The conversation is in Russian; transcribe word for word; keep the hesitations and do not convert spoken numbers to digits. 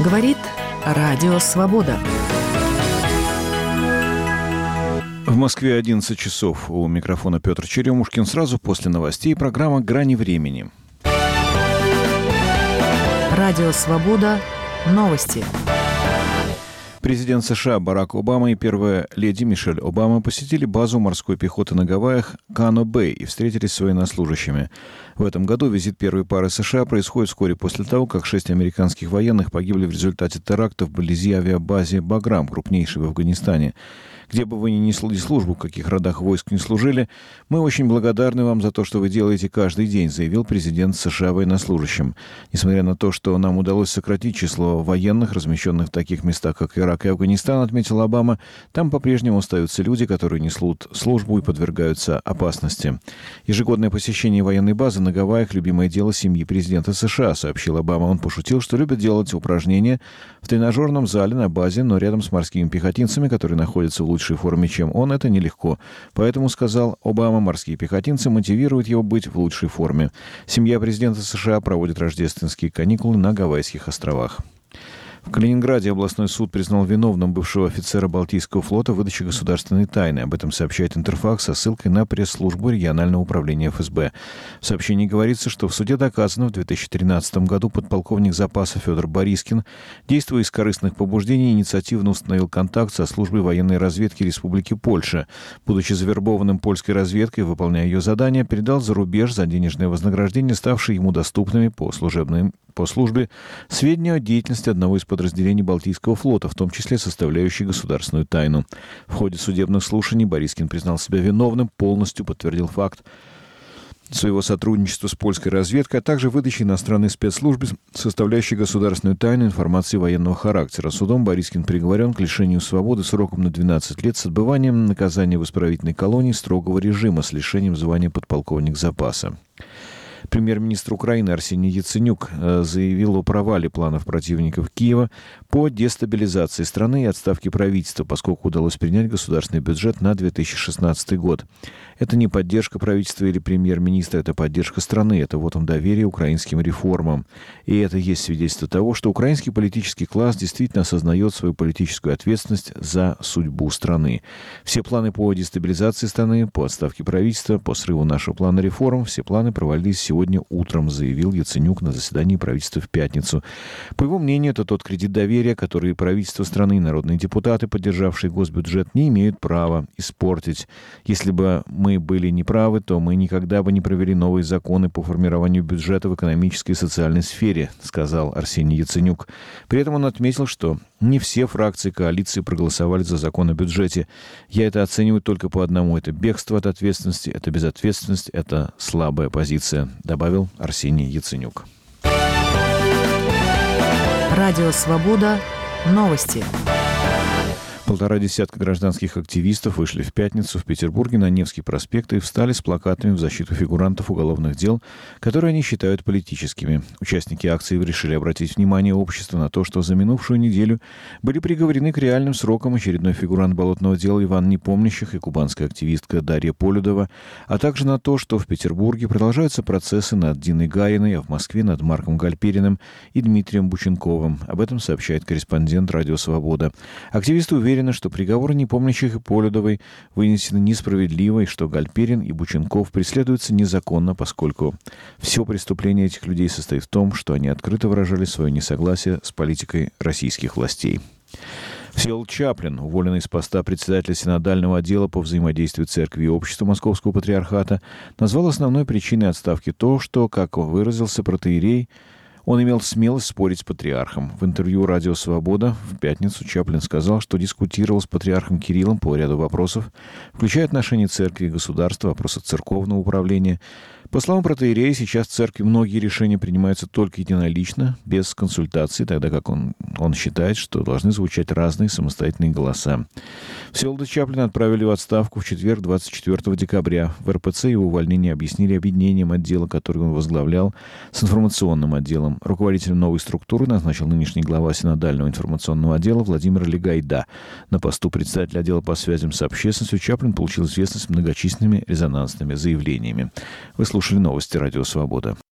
Говорит Радио Свобода. В Москве одиннадцать часов. У микрофона Петр Черемушкин. Сразу после новостей программа «Грани времени». Радио Свобода. Новости. Президент США Барак Обама и первая леди Мишель Обама посетили базу морской пехоты на Гавайях Кано-Бэй и встретились с военнослужащими. В этом году визит первой пары США происходит вскоре после того, как шесть американских военных погибли в результате теракта вблизи авиабазе «Баграм», крупнейшей в Афганистане. Где бы вы ни несли службу, в каких родах войск не служили, мы очень благодарны вам за то, что вы делаете каждый день, заявил президент США военнослужащим. Несмотря на то, что нам удалось сократить число военных, размещенных в таких местах, как Ирак и Афганистан, отметил Обама, там по-прежнему остаются люди, которые несут службу и подвергаются опасности. Ежегодное посещение военной базы на Гавайях – любимое дело семьи президента США, сообщил Обама. Он пошутил, что любит делать упражнения в тренажерном зале на базе, но рядом с морскими пехотинцами, которые находятся в лучшей форме, чем он, это нелегко. Поэтому, сказал Обама, морские пехотинцы мотивируют его быть в лучшей форме. Семья президента США проводит рождественские каникулы на Гавайских островах. В Калининграде областной суд признал виновным бывшего офицера Балтийского флота в выдаче государственной тайны. Об этом сообщает Интерфакс со ссылкой на пресс-службу регионального управления эф эс бэ. В сообщении говорится, что в суде доказано, в две тысячи тринадцатом году подполковник запаса Федор Борискин, действуя из корыстных побуждений, инициативно установил контакт со службой военной разведки Республики Польша. Будучи завербованным польской разведкой, выполняя ее задания, передал за рубеж за денежное вознаграждение, ставшие ему доступными по служебным по службе, сведения о деятельности одного из подразделений Балтийского флота, в том числе составляющей государственную тайну. В ходе судебных слушаний Борискин признал себя виновным, полностью подтвердил факт своего сотрудничества с польской разведкой, а также выдачи иностранной спецслужбе, составляющей государственную тайну, информации военного характера. Судом Борискин приговорен к лишению свободы сроком на двенадцать лет с отбыванием наказания в исправительной колонии строгого режима с лишением звания подполковник запаса. Премьер-министр Украины Арсений Яценюк заявил о провале планов противников Киева по дестабилизации страны и отставке правительства, поскольку удалось принять государственный бюджет на две тысячи шестнадцатый год. Это не поддержка правительства или премьер-министра, это поддержка страны, это вот он доверие украинским реформам. И это есть свидетельство того, что украинский политический класс действительно осознает свою политическую ответственность за судьбу страны. Все планы по дестабилизации страны, по отставке правительства, по срыву нашего плана реформ, все планы провалились сегодня утром, заявил Яценюк на заседании правительства в пятницу. По его мнению, это тот кредит доверия, который правительство страны и народные депутаты, поддержавшие госбюджет, не имеют права испортить. Если бы мы были неправы, то мы никогда бы не провели новые законы по формированию бюджета в экономической и социальной сфере, сказал Арсений Яценюк. При этом он отметил, что не все фракции коалиции проголосовали за закон о бюджете. Я это оцениваю только по одному. Это бегство от ответственности, это безответственность, это слабая позиция, добавил Арсений Яценюк. Радио Свобода. Новости. Полтора десятка гражданских активистов вышли в пятницу в Петербурге на Невский проспект и встали с плакатами в защиту фигурантов уголовных дел, которые они считают политическими. Участники акции решили обратить внимание общества на то, что за минувшую неделю были приговорены к реальным срокам очередной фигурант болотного дела Иван Непомнящих и кубанская активистка Дарья Полюдова, а также на то, что в Петербурге продолжаются процессы над Диной Гариной, а в Москве над Марком Гальпериным и Дмитрием Бученковым. Об этом сообщает корреспондент «Радио Свобода». Активисты уверены, что приговоры Непомнящих и Полюдовой вынесены несправедливо и что Гальперин и Бученков преследуются незаконно, поскольку все преступление этих людей состоит в том, что они открыто выражали свое несогласие с политикой российских властей. Всеволод Чаплин, уволенный с поста председателя синодального отдела по взаимодействию церкви и общества Московского патриархата, назвал основной причиной отставки то, что, как выразился протоиерей, он имел смелость спорить с патриархом. В интервью «Радио Свобода» в пятницу Чаплин сказал, что дискутировал с патриархом Кириллом по ряду вопросов, включая отношения церкви и государства, вопросы церковного управления. По словам протоиерея, сейчас в церкви многие решения принимаются только единолично, без консультаций, тогда как он, он считает, что должны звучать разные самостоятельные голоса. Всеволода Чаплина отправили в отставку в четверг, двадцать четвёртого декабря. В эр пэ цэ его увольнение объяснили объединением отдела, который он возглавлял, с информационным отделом. Руководителем новой структуры назначил нынешний глава синодального информационного отдела Владимир Легайда. На посту председателя отдела по связям с общественностью Чаплин получил известность многочисленными резонансными заявлениями. Вы слушали новости «Радио Свобода».